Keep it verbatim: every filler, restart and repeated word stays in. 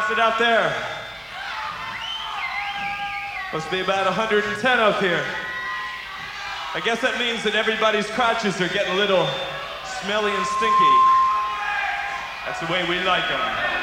How's it out there? Must be about one hundred ten up here. I guess that means that everybody's crotches are getting a little smelly and stinky. That's the way we like them.